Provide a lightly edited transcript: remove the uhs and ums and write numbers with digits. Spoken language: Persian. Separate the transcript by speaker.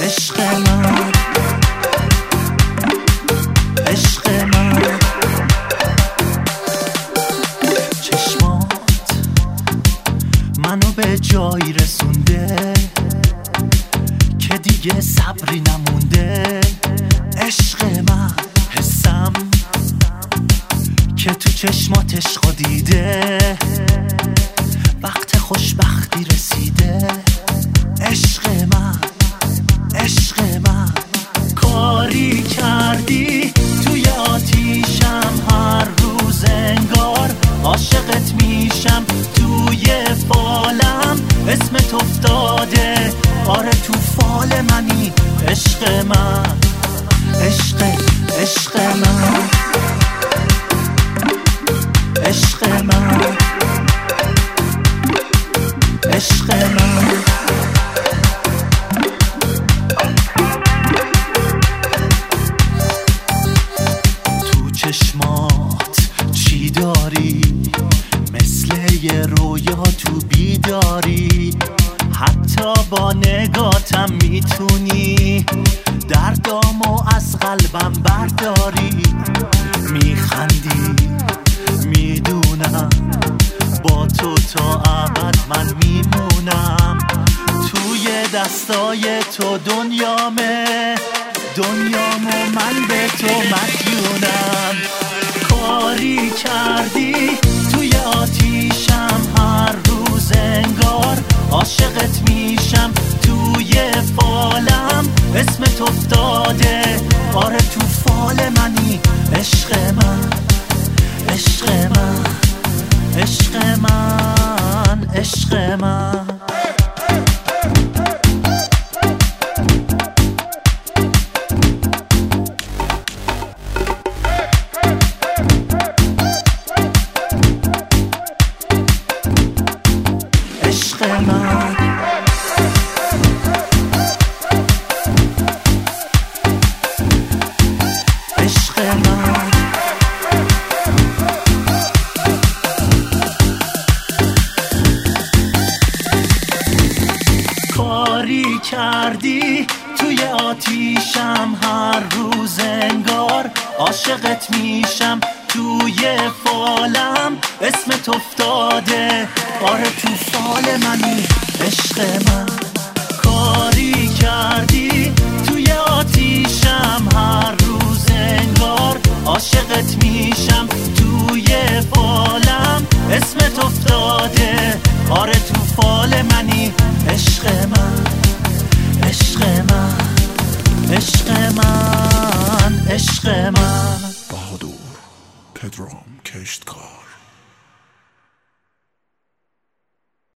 Speaker 1: عشق من، عشق من. چشمات منو به جایی رسونده که دیگه صبری نمونده. عشق من، حسم که تو چشمات عشقو دیده، وقت خوشبختی رسیده. عشق من، عشق من. کاری کردی توی آتیشم، هر روز انگار عاشقت میشم. توی فالم اسمت افتاده، آره تو فال منی. عشق من، عشق، عشق من، عشق من، عشق من. تو چشمات چی داری؟ مثل یه رویا تو بیداری. حتی با نگاتم میتونی دردامو از قلبم برداری. میخندی میدونم، با تو تا ابد من میمونم. توی دستای تو دنیامه، دنیامو من به تو مدیونم. کاری کردی توی آتیشم، هر روز انگار عاشقت میشم. توی فالم اسمت افتاده، آره تو فال منی. عشق من، عشق من، عشق من، عشق من. عشق من، عشق من. کاری کردی توی آتیشم، هر روز انگار عاشقت میشم. توی فالم اسمت افتاده، آره تو فال منی. عشق من. کاری کردی توی آتیشم، هر روز انگار عاشقت میشم. توی فالم اسمت افتاده، آره تو فال منی. عشق من، عشق من، عشق من، عشق من.
Speaker 2: بهادور پدرام کشتکار.